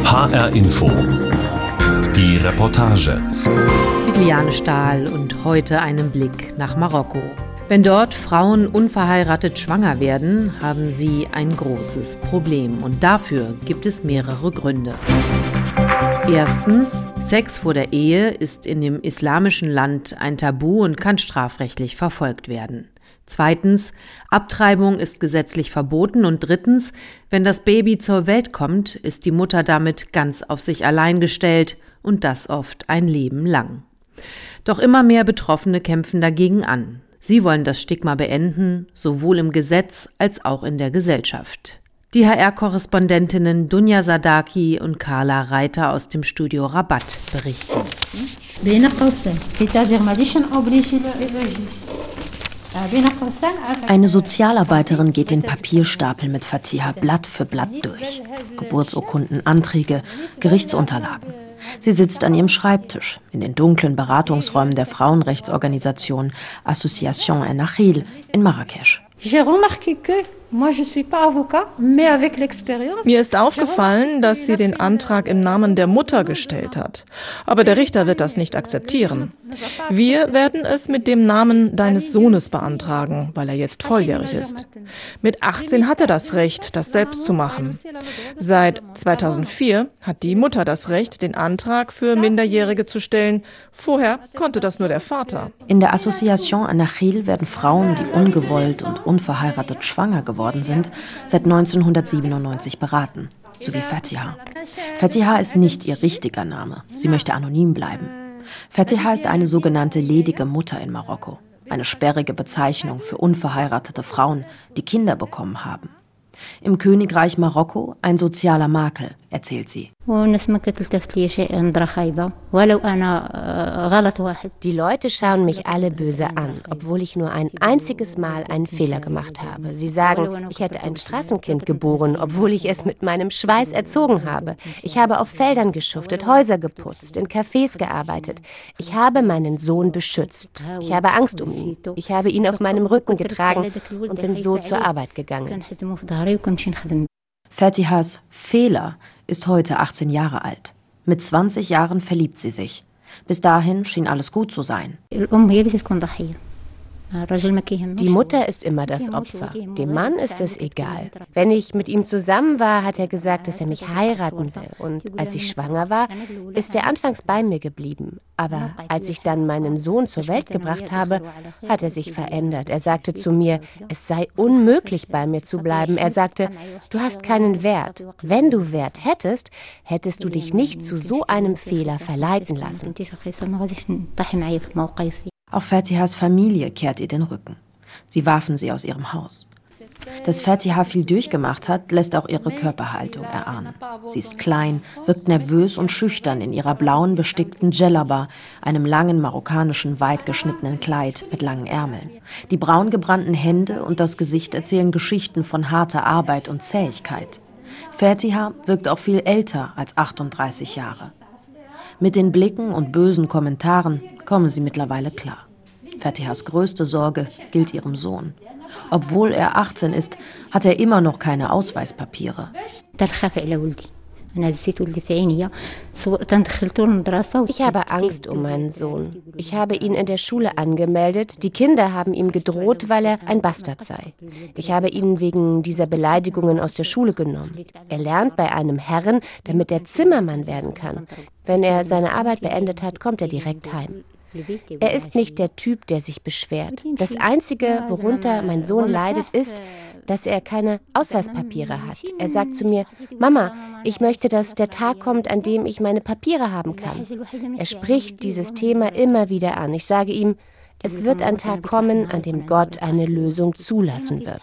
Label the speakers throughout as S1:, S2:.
S1: HR Info. Die Reportage.
S2: Mit Liane Stahl und heute einen Blick nach Marokko. Wenn dort Frauen unverheiratet schwanger werden, haben sie ein großes Problem. Und dafür gibt es mehrere Gründe. Erstens, Sex vor der Ehe ist in dem islamischen Land ein Tabu und kann strafrechtlich verfolgt werden. Zweitens, Abtreibung ist gesetzlich verboten. Und drittens, wenn das Baby zur Welt kommt, ist die Mutter damit ganz auf sich allein gestellt und das oft ein Leben lang. Doch immer mehr Betroffene kämpfen dagegen an. Sie wollen das Stigma beenden, sowohl im Gesetz als auch in der Gesellschaft. Die HR-Korrespondentinnen Dunja Sadaki und Carla Reiter aus dem Studio Rabat berichten.
S3: Eine Sozialarbeiterin geht den Papierstapel mit Fatiha Blatt für Blatt durch. Geburtsurkunden, Anträge, Gerichtsunterlagen. Sie sitzt an ihrem Schreibtisch in den dunklen Beratungsräumen der Frauenrechtsorganisation Association Ennahil in Marrakesch.
S4: Mir ist aufgefallen, dass sie den Antrag im Namen der Mutter gestellt hat. Aber der Richter wird das nicht akzeptieren. Wir werden es mit dem Namen deines Sohnes beantragen, weil er jetzt volljährig ist. Mit 18 hat er das Recht, das selbst zu machen. Seit 2004 hat die Mutter das Recht, den Antrag für Minderjährige zu stellen. Vorher konnte das nur der Vater.
S3: In der Association Ennahil werden Frauen, die ungewollt und unverheiratet schwanger geworden sind, seit 1997 beraten, so wie Fatiha. Fatiha ist nicht ihr richtiger Name. Sie möchte anonym bleiben. Fatiha ist eine sogenannte ledige Mutter in Marokko, eine sperrige Bezeichnung für unverheiratete Frauen, die Kinder bekommen haben. Im Königreich Marokko ein sozialer Makel, erzählt sie.
S5: Die Leute schauen mich alle böse an, obwohl ich nur ein einziges Mal einen Fehler gemacht habe. Sie sagen, ich hätte ein Straßenkind geboren, obwohl ich es mit meinem Schweiß erzogen habe. Ich habe auf Feldern geschuftet, Häuser geputzt, in Cafés gearbeitet. Ich habe meinen Sohn beschützt. Ich habe Angst um ihn. Ich habe ihn auf meinem Rücken getragen und bin so zur Arbeit gegangen.
S3: Fatihas Fehler ist heute 18 Jahre alt. Mit 20 Jahren verliebt sie sich. Bis dahin schien alles gut zu sein.
S5: Die Mutter ist immer das Opfer. Dem Mann ist es egal. Wenn ich mit ihm zusammen war, hat er gesagt, dass er mich heiraten will. Und als ich schwanger war, ist er anfangs bei mir geblieben. Aber als ich dann meinen Sohn zur Welt gebracht habe, hat er sich verändert. Er sagte zu mir, es sei unmöglich, bei mir zu bleiben. Er sagte, du hast keinen Wert. Wenn du Wert hättest, hättest du dich nicht zu so einem Fehler verleiten lassen.
S3: Auch Fatihas Familie kehrt ihr den Rücken. Sie warfen sie aus ihrem Haus. Dass Fatiha viel durchgemacht hat, lässt auch ihre Körperhaltung erahnen. Sie ist klein, wirkt nervös und schüchtern in ihrer blauen bestickten Djellaba, einem langen marokkanischen, weit geschnittenen Kleid mit langen Ärmeln. Die braun gebrannten Hände und das Gesicht erzählen Geschichten von harter Arbeit und Zähigkeit. Fatiha wirkt auch viel älter als 38 Jahre. Mit den Blicken und bösen Kommentaren kommen sie mittlerweile klar. Fatihas größte Sorge gilt ihrem Sohn. Obwohl er 18 ist, hat er immer noch keine Ausweispapiere.
S5: Ich habe Angst um meinen Sohn. Ich habe ihn in der Schule angemeldet. Die Kinder haben ihm gedroht, weil er ein Bastard sei. Ich habe ihn wegen dieser Beleidigungen aus der Schule genommen. Er lernt bei einem Herren, damit er Zimmermann werden kann. Wenn er seine Arbeit beendet hat, kommt er direkt heim. Er ist nicht der Typ, der sich beschwert. Das Einzige, worunter mein Sohn leidet, ist, dass er keine Ausweispapiere hat. Er sagt zu mir, Mama, ich möchte, dass der Tag kommt, an dem ich meine Papiere haben kann. Er spricht dieses Thema immer wieder an. Ich sage ihm, es wird ein Tag kommen, an dem Gott eine Lösung zulassen wird.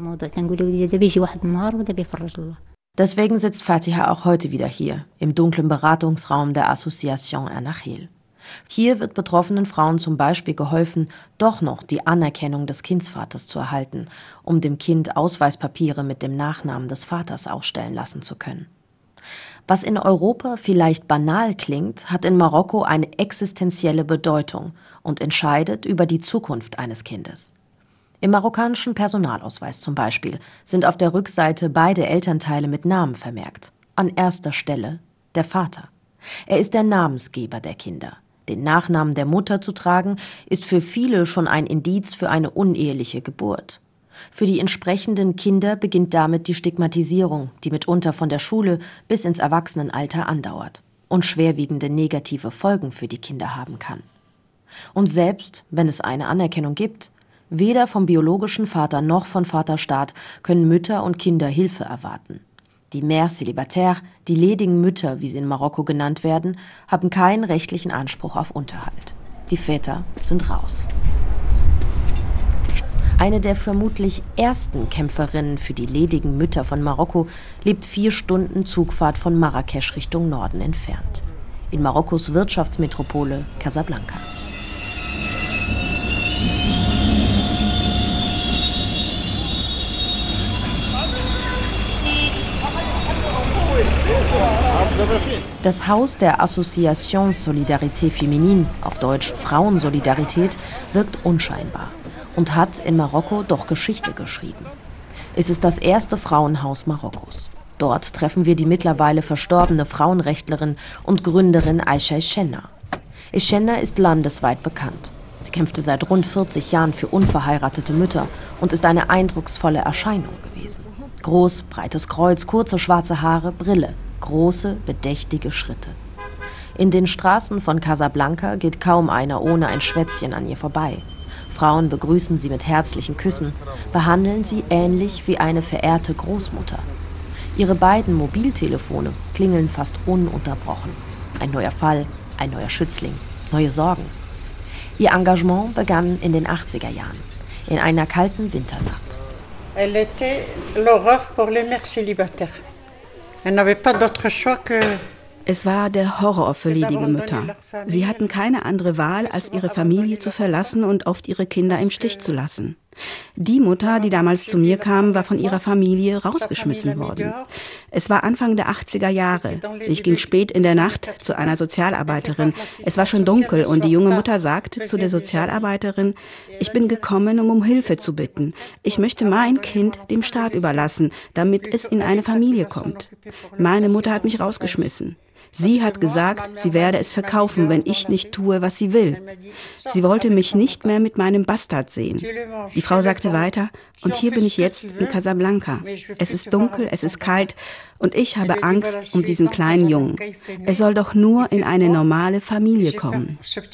S3: Deswegen sitzt Fatiha auch heute wieder hier, im dunklen Beratungsraum der Association Ennahil. Hier wird betroffenen Frauen zum Beispiel geholfen, doch noch die Anerkennung des Kindsvaters zu erhalten, um dem Kind Ausweispapiere mit dem Nachnamen des Vaters ausstellen lassen zu können. Was in Europa vielleicht banal klingt, hat in Marokko eine existenzielle Bedeutung und entscheidet über die Zukunft eines Kindes. Im marokkanischen Personalausweis zum Beispiel sind auf der Rückseite beide Elternteile mit Namen vermerkt. An erster Stelle der Vater. Er ist der Namensgeber der Kinder. Den Nachnamen der Mutter zu tragen, ist für viele schon ein Indiz für eine uneheliche Geburt. Für die entsprechenden Kinder beginnt damit die Stigmatisierung, die mitunter von der Schule bis ins Erwachsenenalter andauert und schwerwiegende negative Folgen für die Kinder haben kann. Und selbst wenn es eine Anerkennung gibt, weder vom biologischen Vater noch von Vaterstaat können Mütter und Kinder Hilfe erwarten. Die Mères célibataires, die ledigen Mütter, wie sie in Marokko genannt werden, haben keinen rechtlichen Anspruch auf Unterhalt. Die Väter sind raus. Eine der vermutlich ersten Kämpferinnen für die ledigen Mütter von Marokko lebt 4 Stunden Zugfahrt von Marrakesch Richtung Norden entfernt. In Marokkos Wirtschaftsmetropole Casablanca. Das Haus der Association Solidarité Féminine, auf Deutsch Frauensolidarität, wirkt unscheinbar und hat in Marokko doch Geschichte geschrieben. Es ist das erste Frauenhaus Marokkos. Dort treffen wir die mittlerweile verstorbene Frauenrechtlerin und Gründerin Aïcha Echenna. Echenna ist landesweit bekannt. Sie kämpfte seit rund 40 Jahren für unverheiratete Mütter und ist eine eindrucksvolle Erscheinung gewesen. Groß, breites Kreuz, kurze schwarze Haare, Brille. Große, bedächtige Schritte. In den Straßen von Casablanca geht kaum einer ohne ein Schwätzchen an ihr vorbei. Frauen begrüßen sie mit herzlichen Küssen, behandeln sie ähnlich wie eine verehrte Großmutter. Ihre beiden Mobiltelefone klingeln fast ununterbrochen. Ein neuer Fall, ein neuer Schützling, neue Sorgen. Ihr Engagement begann in den 80er Jahren, in einer kalten Winternacht.
S6: Elle était l'horreur pour les mères célibataires.
S7: Es war der Horror für ledige Mütter. Sie hatten keine andere Wahl, als ihre Familie zu verlassen und oft ihre Kinder im Stich zu lassen. Die Mutter, die damals zu mir kam, war von ihrer Familie rausgeschmissen worden. Es war Anfang der 80er Jahre. Ich ging spät in der Nacht zu einer Sozialarbeiterin. Es war schon dunkel und die junge Mutter sagte zu der Sozialarbeiterin: Ich bin gekommen, um Hilfe zu bitten. Ich möchte mein Kind dem Staat überlassen, damit es in eine Familie kommt. Meine Mutter hat mich rausgeschmissen. Sie hat gesagt, sie werde es verkaufen, wenn ich nicht tue, was sie will. Sie wollte mich nicht mehr mit meinem Bastard sehen. Die Frau sagte weiter: Und hier bin ich jetzt in Casablanca. Es ist dunkel, es ist kalt und ich habe Angst um diesen kleinen Jungen. Er soll doch nur in eine normale Familie kommen.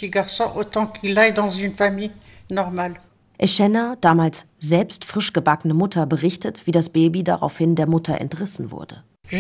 S3: Echenna, damals selbst frisch gebackene Mutter, berichtet, wie das Baby daraufhin der Mutter entrissen wurde.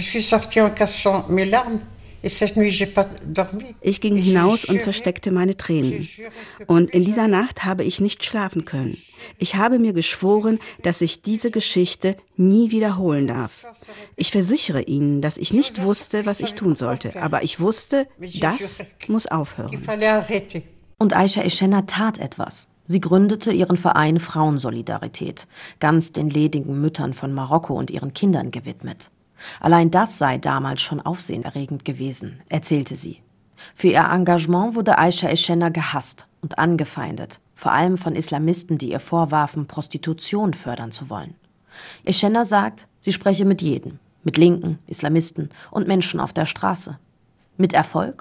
S7: Ich ging hinaus und versteckte meine Tränen. Und in dieser Nacht habe ich nicht schlafen können. Ich habe mir geschworen, dass ich diese Geschichte nie wiederholen darf. Ich versichere Ihnen, dass ich nicht wusste, was ich tun sollte. Aber ich wusste, das muss aufhören.
S3: Und Aïcha Echenna tat etwas. Sie gründete ihren Verein Frauensolidarität, ganz den ledigen Müttern von Marokko und ihren Kindern gewidmet. Allein das sei damals schon aufsehenerregend gewesen, erzählte sie. Für ihr Engagement wurde Aïcha Echenna gehasst und angefeindet, vor allem von Islamisten, die ihr vorwarfen, Prostitution fördern zu wollen. Echenna sagt, sie spreche mit jedem, mit Linken, Islamisten und Menschen auf der Straße. Mit Erfolg?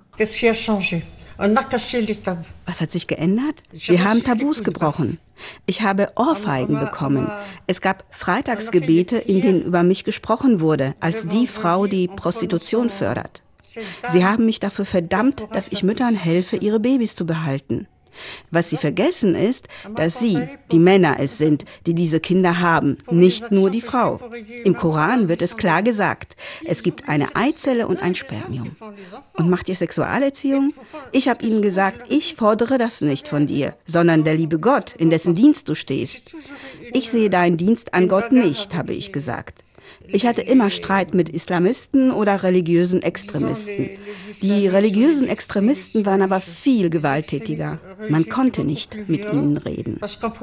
S7: Was hat sich geändert? Wir haben Tabus gebrochen. Ich habe Ohrfeigen bekommen. Es gab Freitagsgebete, in denen über mich gesprochen wurde, als die Frau, die Prostitution fördert. Sie haben mich dafür verdammt, dass ich Müttern helfe, ihre Babys zu behalten. Was sie vergessen ist, dass sie, die Männer es sind, die diese Kinder haben, nicht nur die Frau. Im Koran wird es klar gesagt, es gibt eine Eizelle und ein Spermium. Und macht ihr Sexualerziehung? Ich habe ihnen gesagt, ich fordere das nicht von dir, sondern der liebe Gott, in dessen Dienst du stehst. Ich sehe deinen Dienst an Gott nicht, habe ich gesagt. Ich hatte immer Streit mit Islamisten oder religiösen Extremisten. Die religiösen Extremisten waren aber viel gewalttätiger. Man konnte nicht mit ihnen reden.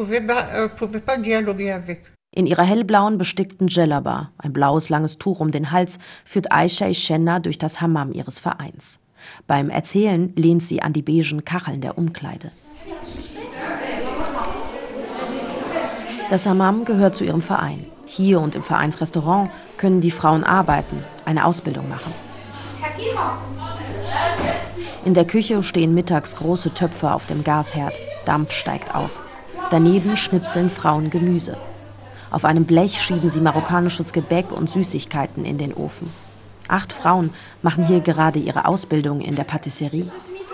S3: In ihrer hellblauen bestickten Djellaba, ein blaues langes Tuch um den Hals, führt Aïcha Echenna durch das Hammam ihres Vereins. Beim Erzählen lehnt sie an die beigen Kacheln der Umkleide. Das Hammam gehört zu ihrem Verein. Hier und im Vereinsrestaurant können die Frauen arbeiten, eine Ausbildung machen. In der Küche stehen mittags große Töpfe auf dem Gasherd. Dampf steigt auf. Daneben schnipseln Frauen Gemüse. Auf einem Blech schieben sie marokkanisches Gebäck und Süßigkeiten in den Ofen. 8 Frauen machen hier gerade ihre Ausbildung in der Patisserie.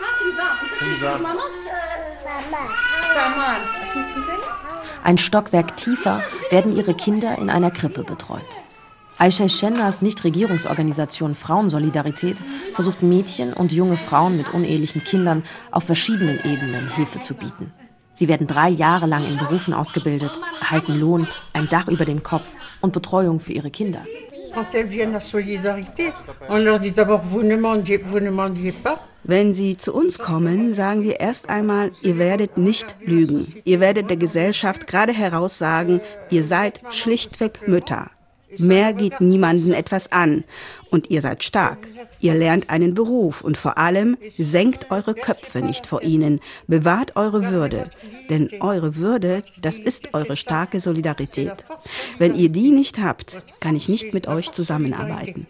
S3: Ein Stockwerk tiefer werden ihre Kinder in einer Krippe betreut. Aisha Shennas Nichtregierungsorganisation Frauensolidarität versucht Mädchen und junge Frauen mit unehelichen Kindern auf verschiedenen Ebenen Hilfe zu bieten. Sie werden 3 Jahre lang in Berufen ausgebildet, erhalten Lohn, ein Dach über dem Kopf und Betreuung für ihre Kinder.
S7: Wenn sie zu uns kommen, sagen wir erst einmal, ihr werdet nicht lügen. Ihr werdet der Gesellschaft gerade heraus sagen, ihr seid schlichtweg Mütter. Mehr geht niemanden etwas an. Und ihr seid stark. Ihr lernt einen Beruf und vor allem senkt eure Köpfe nicht vor ihnen. Bewahrt eure Würde. Denn eure Würde, das ist eure starke Solidarität. Wenn ihr die nicht habt, kann ich nicht mit euch zusammenarbeiten.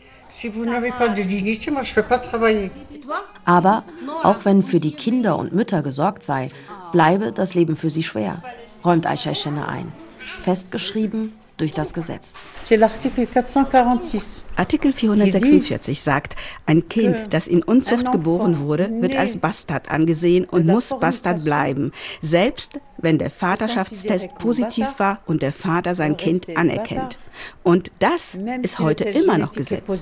S3: Aber auch wenn für die Kinder und Mütter gesorgt sei, bleibe das Leben für sie schwer, räumt Aisha Shenna ein. Festgeschrieben durch das Gesetz.
S7: Artikel 446 sagt, ein Kind, das in Unzucht geboren wurde, wird als Bastard angesehen und muss Bastard bleiben, selbst wenn der Vaterschaftstest positiv war und der Vater sein Kind anerkennt. Und das ist heute immer noch Gesetz.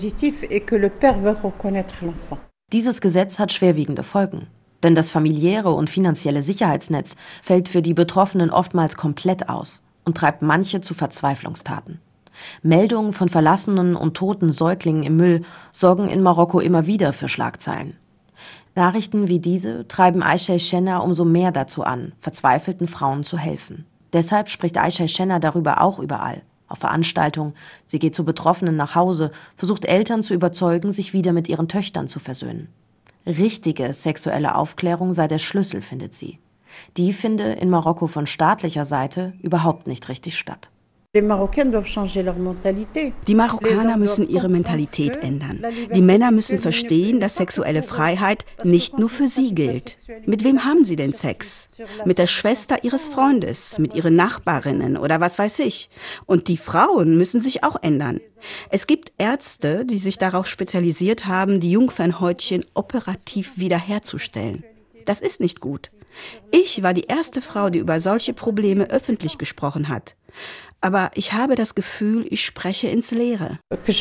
S3: Dieses Gesetz hat schwerwiegende Folgen. Denn das familiäre und finanzielle Sicherheitsnetz fällt für die Betroffenen oftmals komplett aus und treibt manche zu Verzweiflungstaten. Meldungen von verlassenen und toten Säuglingen im Müll sorgen in Marokko immer wieder für Schlagzeilen. Nachrichten wie diese treiben Aisha Shenna umso mehr dazu an, verzweifelten Frauen zu helfen. Deshalb spricht Aisha Shenna darüber auch überall. Auf Veranstaltungen, sie geht zu Betroffenen nach Hause, versucht Eltern zu überzeugen, sich wieder mit ihren Töchtern zu versöhnen. Richtige sexuelle Aufklärung sei der Schlüssel, findet sie. Die finde in Marokko von staatlicher Seite überhaupt nicht richtig statt.
S7: Die Marokkaner müssen ihre Mentalität ändern. Die Männer müssen verstehen, dass sexuelle Freiheit nicht nur für sie gilt. Mit wem haben sie denn Sex? Mit der Schwester ihres Freundes, mit ihren Nachbarinnen oder was weiß ich. Und die Frauen müssen sich auch ändern. Es gibt Ärzte, die sich darauf spezialisiert haben, die Jungfernhäutchen operativ wiederherzustellen. Das ist nicht gut. Ich war die erste Frau, die über solche Probleme öffentlich gesprochen hat. Aber ich habe das Gefühl, ich spreche ins Leere.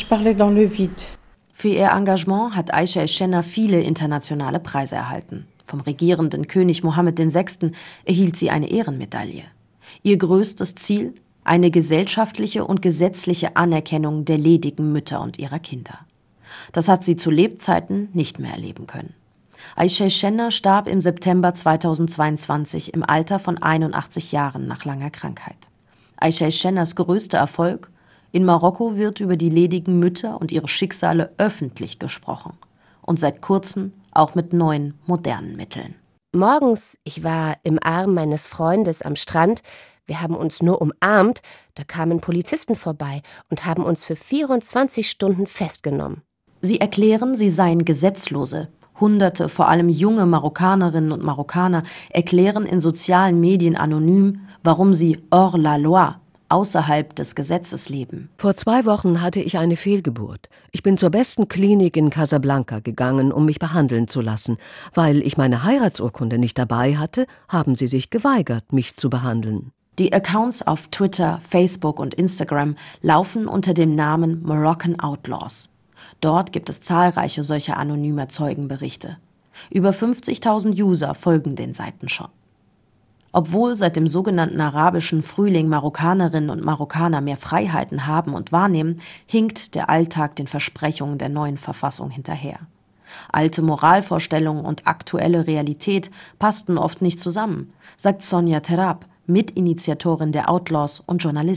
S3: Für ihr Engagement hat Aisha Shenna viele internationale Preise erhalten. Vom regierenden König Mohammed VI. Erhielt sie eine Ehrenmedaille. Ihr größtes Ziel? Eine gesellschaftliche und gesetzliche Anerkennung der ledigen Mütter und ihrer Kinder. Das hat sie zu Lebzeiten nicht mehr erleben können. Aisha Shenna starb im September 2022 im Alter von 81 Jahren nach langer Krankheit. Aisha Shennas größter Erfolg? In Marokko wird über die ledigen Mütter und ihre Schicksale öffentlich gesprochen. Und seit kurzem auch mit neuen, modernen Mitteln.
S5: Morgens, ich war im Arm meines Freundes am Strand. Wir haben uns nur umarmt. Da kamen Polizisten vorbei und haben uns für 24 Stunden festgenommen.
S3: Sie erklären, sie seien Gesetzlose. Hunderte, vor allem junge Marokkanerinnen und Marokkaner, erklären in sozialen Medien anonym, warum sie hors la loi, außerhalb des Gesetzes leben.
S8: Vor 2 Wochen hatte ich eine Fehlgeburt. Ich bin zur besten Klinik in Casablanca gegangen, um mich behandeln zu lassen. Weil ich meine Heiratsurkunde nicht dabei hatte, haben sie sich geweigert, mich zu behandeln.
S3: Die Accounts auf Twitter, Facebook und Instagram laufen unter dem Namen Moroccan Outlaws. Dort gibt es zahlreiche solcher anonymer Zeugenberichte. Über 50.000 User folgen den Seiten schon. Obwohl seit dem sogenannten arabischen Frühling Marokkanerinnen und Marokkaner mehr Freiheiten haben und wahrnehmen, hinkt der Alltag den Versprechungen der neuen Verfassung hinterher. Alte Moralvorstellungen und aktuelle Realität passten oft nicht zusammen, sagt Sonja Terab, Mitinitiatorin der Outlaws und Journalistin.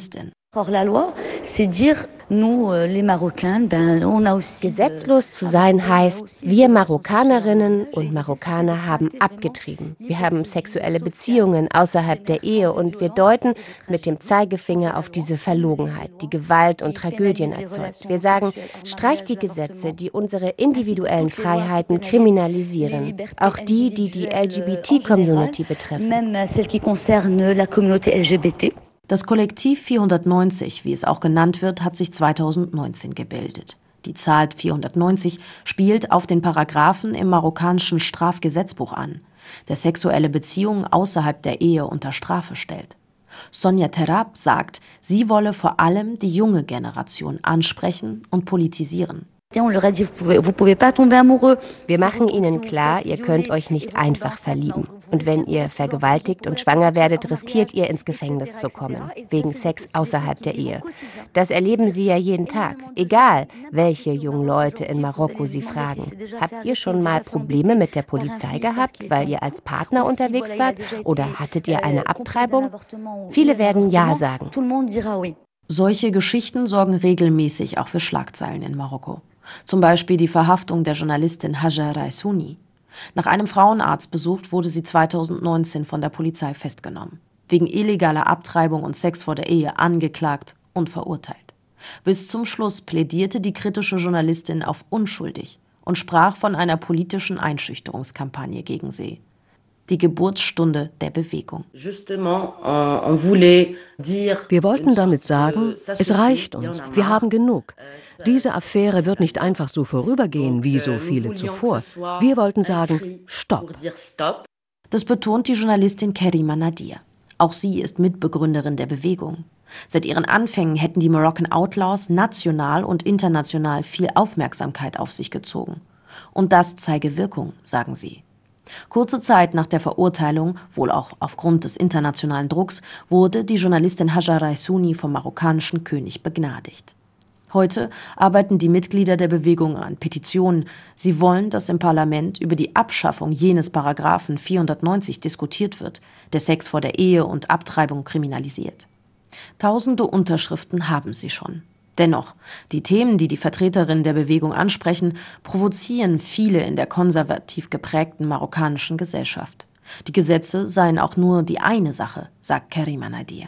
S5: Gesetzlos zu sein heißt, wir Marokkanerinnen und Marokkaner haben abgetrieben. Wir haben sexuelle Beziehungen außerhalb der Ehe und wir deuten mit dem Zeigefinger auf diese Verlogenheit, die Gewalt und Tragödien erzeugt. Wir sagen, streicht die Gesetze, die unsere individuellen Freiheiten kriminalisieren, auch die LGBT-Community betreffen.
S2: Das Kollektiv 490, wie es auch genannt wird, hat sich 2019 gebildet. Die Zahl 490 spielt auf den Paragraphen im marokkanischen Strafgesetzbuch an, der sexuelle Beziehungen außerhalb der Ehe unter Strafe stellt. Sonja Terab sagt, sie wolle vor allem die junge Generation ansprechen und politisieren.
S5: Wir machen ihnen klar, ihr könnt euch nicht einfach verlieben. Und wenn ihr vergewaltigt und schwanger werdet, riskiert ihr ins Gefängnis zu kommen, wegen Sex außerhalb der Ehe. Das erleben sie ja jeden Tag, egal welche jungen Leute in Marokko sie fragen. Habt ihr schon mal Probleme mit der Polizei gehabt, weil ihr als Partner unterwegs wart? Oder hattet ihr eine Abtreibung? Viele werden Ja sagen.
S2: Solche Geschichten sorgen regelmäßig auch für Schlagzeilen in Marokko. Zum Beispiel die Verhaftung der Journalistin Hajar Raissouni. Nach einem Frauenarztbesuch wurde sie 2019 von der Polizei festgenommen, wegen illegaler Abtreibung und Sex vor der Ehe angeklagt und verurteilt. Bis zum Schluss plädierte die kritische Journalistin auf unschuldig und sprach von einer politischen Einschüchterungskampagne gegen sie. Die Geburtsstunde der Bewegung.
S8: Wir wollten damit sagen, es reicht uns, wir haben genug. Diese Affäre wird nicht einfach so vorübergehen wie so viele zuvor. Wir wollten sagen, stopp.
S2: Das betont die Journalistin Karima Nadir. Auch sie ist Mitbegründerin der Bewegung. Seit ihren Anfängen hätten die Moroccan Outlaws national und international viel Aufmerksamkeit auf sich gezogen. Und das zeige Wirkung, sagen sie. Kurze Zeit nach der Verurteilung, wohl auch aufgrund des internationalen Drucks, wurde die Journalistin Hajar Raissouni vom marokkanischen König begnadigt. Heute arbeiten die Mitglieder der Bewegung an Petitionen. Sie wollen, dass im Parlament über die Abschaffung jenes Paragraphen 490 diskutiert wird, der Sex vor der Ehe und Abtreibung kriminalisiert. Tausende Unterschriften haben sie schon. Dennoch, die Themen, die die Vertreterinnen der Bewegung ansprechen, provozieren viele in der konservativ geprägten marokkanischen Gesellschaft. Die Gesetze seien auch nur die eine Sache, sagt Karima Nadir.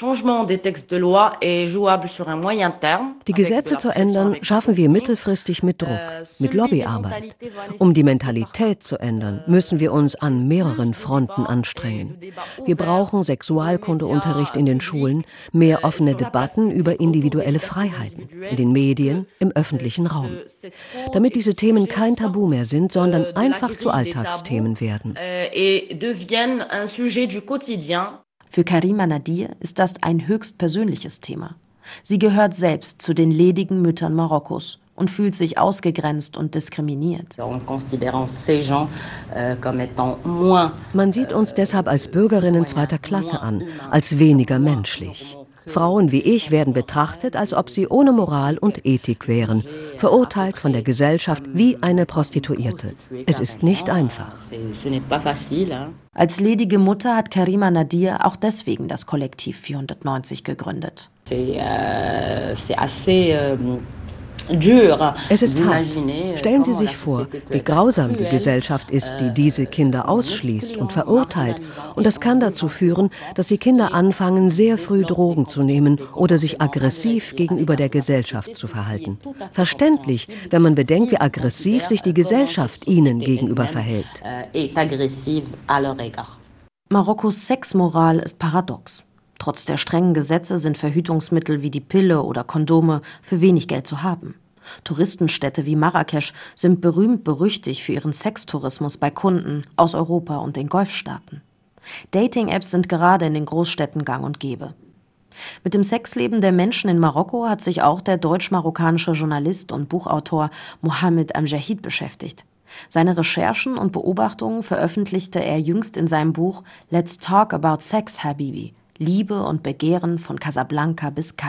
S8: Die Gesetze zu ändern, schaffen wir mittelfristig mit Druck, mit Lobbyarbeit. Um die Mentalität zu ändern, müssen wir uns an mehreren Fronten anstrengen. Wir brauchen Sexualkundeunterricht in den Schulen, mehr offene Debatten über individuelle Freiheiten, in den Medien, im öffentlichen Raum. Damit diese Themen kein Tabu mehr sind, sondern einfach zu Alltagsthemen werden.
S2: Für Karima Nadir ist das ein höchst persönliches Thema. Sie gehört selbst zu den ledigen Müttern Marokkos und fühlt sich ausgegrenzt und diskriminiert.
S8: Man sieht uns deshalb als Bürgerinnen zweiter Klasse an, als weniger menschlich. Frauen wie ich werden betrachtet, als ob sie ohne Moral und Ethik wären, verurteilt von der Gesellschaft wie eine Prostituierte. Es ist nicht einfach.
S2: Als ledige Mutter hat Karima Nadir auch deswegen das Kollektiv 490 gegründet.
S8: Es ist hart. Stellen Sie sich vor, wie grausam die Gesellschaft ist, die diese Kinder ausschließt und verurteilt. Und das kann dazu führen, dass die Kinder anfangen, sehr früh Drogen zu nehmen oder sich aggressiv gegenüber der Gesellschaft zu verhalten. Verständlich, wenn man bedenkt, wie aggressiv sich die Gesellschaft ihnen gegenüber verhält.
S2: Marokkos Sexmoral ist paradox. Trotz der strengen Gesetze sind Verhütungsmittel wie die Pille oder Kondome für wenig Geld zu haben. Touristenstädte wie Marrakesch sind berühmt-berüchtigt für ihren Sextourismus bei Kunden aus Europa und den Golfstaaten. Dating-Apps sind gerade in den Großstädten gang und gäbe. Mit dem Sexleben der Menschen in Marokko hat sich auch der deutsch-marokkanische Journalist und Buchautor Mohamed Amjahid beschäftigt. Seine Recherchen und Beobachtungen veröffentlichte er jüngst in seinem Buch Let's Talk About Sex, Habibi. Liebe und Begehren von Casablanca bis Kairo.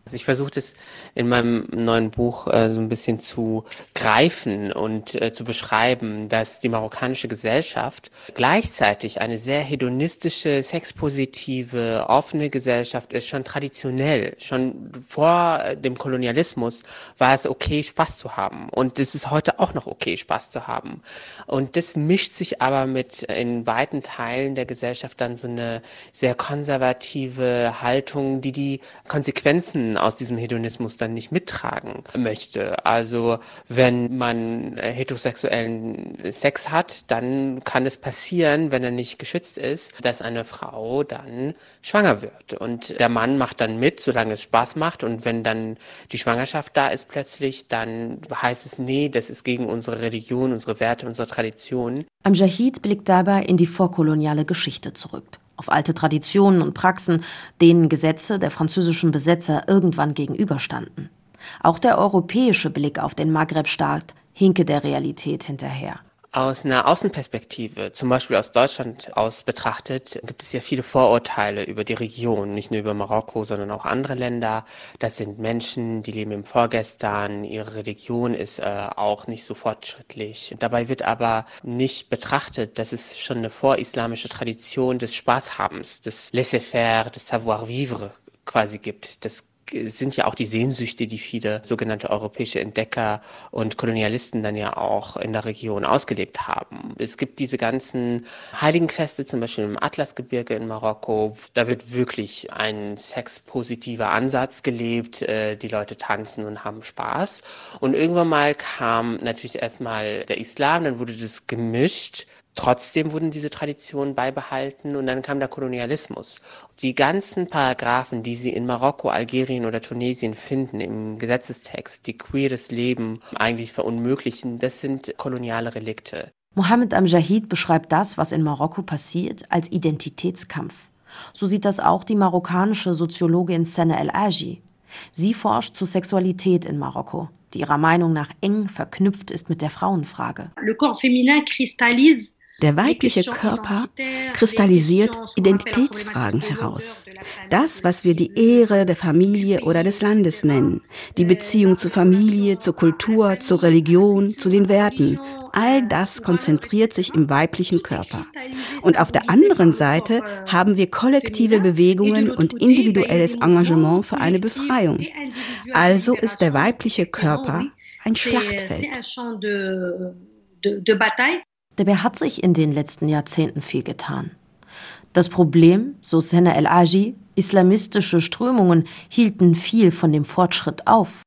S9: Also ich versuche das in meinem neuen Buch so ein bisschen zu greifen und zu beschreiben, dass die marokkanische Gesellschaft gleichzeitig eine sehr hedonistische, sexpositive, offene Gesellschaft ist, schon traditionell. Schon vor dem Kolonialismus war es okay, Spaß zu haben. Und es ist heute auch noch okay, Spaß zu haben. Und das mischt sich aber mit in weiten Teilen der Gesellschaft dann so eine sehr konservative Haltung, die Konsequenzen aus diesem Hedonismus dann nicht mittragen möchte. Also wenn man heterosexuellen Sex hat, dann kann es passieren, wenn er nicht geschützt ist, dass eine Frau dann schwanger wird. Und der Mann macht dann mit, solange es Spaß macht. Und wenn dann die Schwangerschaft da ist plötzlich, dann heißt es, nee, das ist gegen unsere Religion, unsere Werte, unsere Tradition.
S3: Amjahid blickt dabei in die vorkoloniale Geschichte zurück. Auf alte Traditionen und Praxen, denen Gesetze der französischen Besetzer irgendwann gegenüberstanden. Auch der europäische Blick auf den Maghreb-Staat hinke der Realität hinterher.
S9: Aus einer Außenperspektive, zum Beispiel aus Deutschland aus betrachtet, gibt es ja viele Vorurteile über die Region, nicht nur über Marokko, sondern auch andere Länder. Das sind Menschen, die leben im Vorgestern, ihre Religion ist auch nicht so fortschrittlich. Dabei wird aber nicht betrachtet, dass es schon eine vorislamische Tradition des Spaßhabens, des Laissez-faire, des Savoir-vivre quasi gibt. Das sind ja auch die Sehnsüchte, die viele sogenannte europäische Entdecker und Kolonialisten dann ja auch in der Region ausgelebt haben. Es gibt diese ganzen Heiligenfeste, zum Beispiel im Atlasgebirge in Marokko. Da wird wirklich ein sexpositiver Ansatz gelebt. Die Leute tanzen und haben Spaß. Und irgendwann mal kam natürlich erstmal der Islam, dann wurde das gemischt. Trotzdem wurden diese Traditionen beibehalten und dann kam der Kolonialismus. Die ganzen Paragraphen, die Sie in Marokko, Algerien oder Tunesien finden im Gesetzestext, die queeres Leben eigentlich verunmöglichen, das sind koloniale Relikte.
S3: Mohammed Amjahid beschreibt das, was in Marokko passiert, als Identitätskampf. So sieht das auch die marokkanische Soziologin Sana El Aji. Sie forscht zur Sexualität in Marokko, die ihrer Meinung nach eng verknüpft ist mit der Frauenfrage.
S7: Le corps féminin cristallise. Der weibliche Körper kristallisiert Identitätsfragen heraus. Das, was wir die Ehre der Familie oder des Landes nennen, die Beziehung zur Familie, zur Kultur, zur Religion, zu den Werten, all das konzentriert sich im weiblichen Körper. Und auf der anderen Seite haben wir kollektive Bewegungen und individuelles Engagement für eine Befreiung. Also ist der weibliche Körper ein Schlachtfeld.
S3: Dabei hat sich in den letzten Jahrzehnten viel getan. Das Problem, so Sana El Aji, islamistische Strömungen hielten viel von dem Fortschritt auf.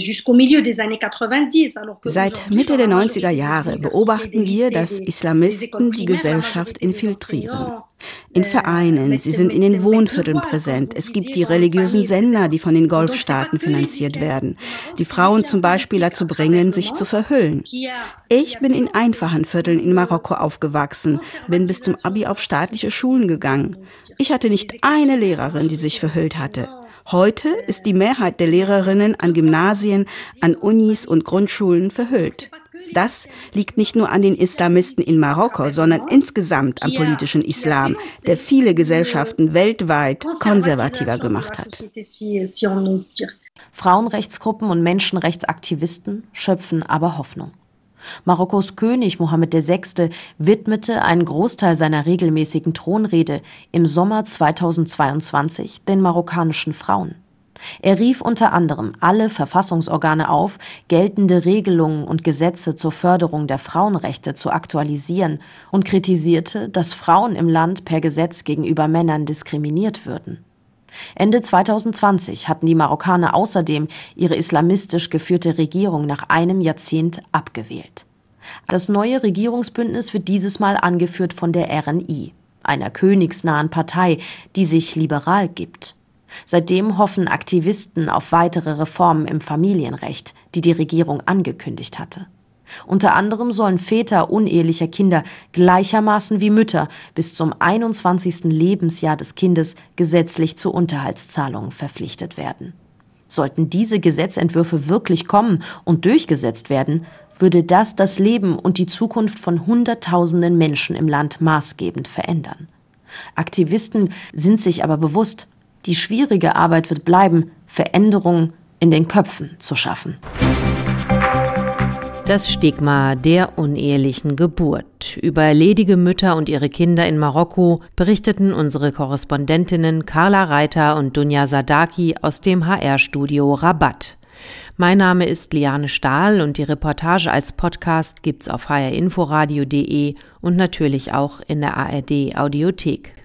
S7: Seit Mitte der 90er Jahre beobachten wir, dass Islamisten die Gesellschaft infiltrieren. In Vereinen, sie sind in den Wohnvierteln präsent. Es gibt die religiösen Sender, die von den Golfstaaten finanziert werden, die Frauen zum Beispiel dazu bringen, sich zu verhüllen. Ich bin in Einfachenvierteln in Marokko aufgewachsen, bin bis zum Abi auf staatliche Schulen gegangen. Ich hatte nicht eine Lehrerin, die sich verhüllt hatte. Heute ist die Mehrheit der Lehrerinnen an Gymnasien, an Unis und Grundschulen verhüllt. Das liegt nicht nur an den Islamisten in Marokko, sondern insgesamt am politischen Islam, der viele Gesellschaften weltweit konservativer gemacht hat.
S3: Frauenrechtsgruppen und Menschenrechtsaktivisten schöpfen aber Hoffnung. Marokkos König Mohammed VI. Widmete einen Großteil seiner regelmäßigen Thronrede im Sommer 2022 den marokkanischen Frauen. Er rief unter anderem alle Verfassungsorgane auf, geltende Regelungen und Gesetze zur Förderung der Frauenrechte zu aktualisieren und kritisierte, dass Frauen im Land per Gesetz gegenüber Männern diskriminiert würden. Ende 2020 hatten die Marokkaner außerdem ihre islamistisch geführte Regierung nach einem Jahrzehnt abgewählt. Das neue Regierungsbündnis wird dieses Mal angeführt von der RNI, einer königsnahen Partei, die sich liberal gibt. Seitdem hoffen Aktivisten auf weitere Reformen im Familienrecht, die die Regierung angekündigt hatte. Unter anderem sollen Väter unehelicher Kinder gleichermaßen wie Mütter bis zum 21. Lebensjahr des Kindes gesetzlich zu Unterhaltszahlungen verpflichtet werden. Sollten diese Gesetzentwürfe wirklich kommen und durchgesetzt werden, würde das Leben und die Zukunft von Hunderttausenden Menschen im Land maßgebend verändern. Aktivisten sind sich aber bewusst, die schwierige Arbeit wird bleiben, Veränderung in den Köpfen zu schaffen.
S2: Das Stigma der unehelichen Geburt. Über ledige Mütter und ihre Kinder in Marokko berichteten unsere Korrespondentinnen Carla Reiter und Dunja Sadaki aus dem HR-Studio Rabat. Mein Name ist Liane Stahl und die Reportage als Podcast gibt's auf hrinforadio.de und natürlich auch in der ARD-Audiothek.